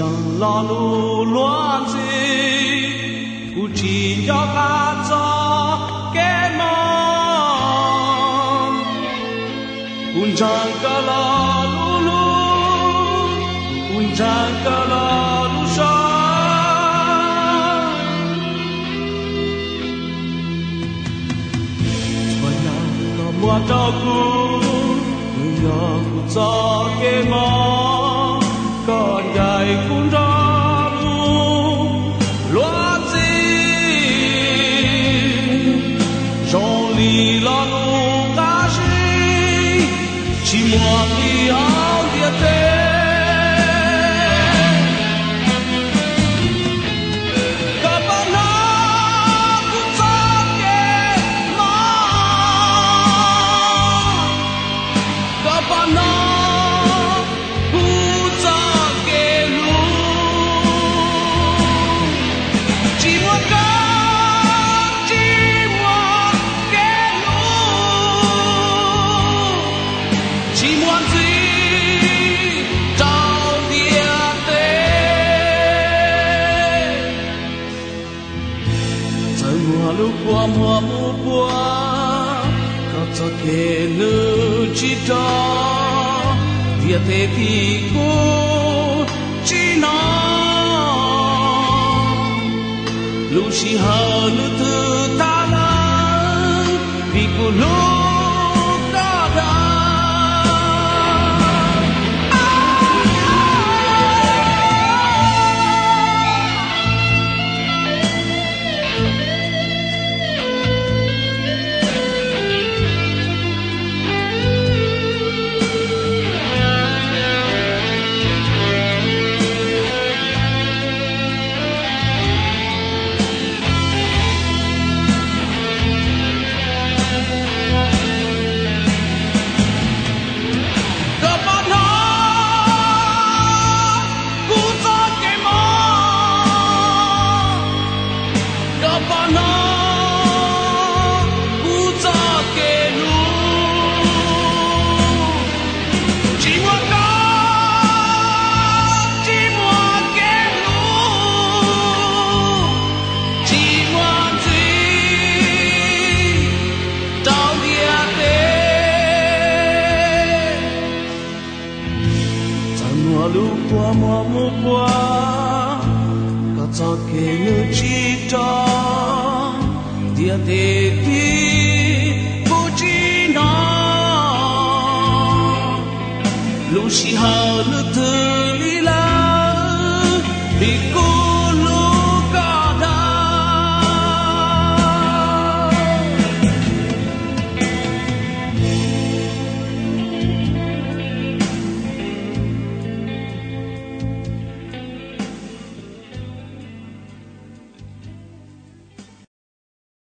chẳng lo lu loan gì cũng chỉ cho ta cho cái mong cũng chẳng có lo lu lu cũng chẳng có lo lu sa và nhà có mua cho cô người nhà cũng cho cái mong còn dài cũng ra luôn loa gì trong lì lo luôn cả gì chỉ muốn đi áo địa thế các bạn nào cũng cho cái mong các bạn nào qua mùa mùa qua có cho kể nữ chỉ cho việc thế thì cô chỉ nói lúc chỉ hờ nữ thứ ta là vì cô lúc đó đã qua mùa mùa qua có cho kể nữ chỉ cho địa thế thì cô chỉ nói lúc chỉ hờ nữ thư lý la